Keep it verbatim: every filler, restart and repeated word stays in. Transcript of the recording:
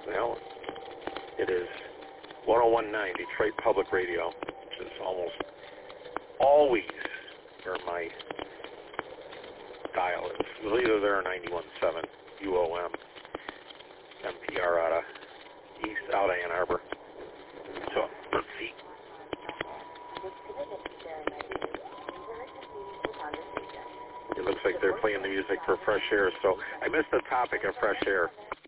Well, it is one oh one point nine Detroit Public Radio, which is almost always where my dial is. It was either there or ninety-one point seven U O M, N P R out of East, out of Ann Arbor. So, let's see. It looks like they're playing the music for Fresh Air, so I missed the topic of Fresh Air.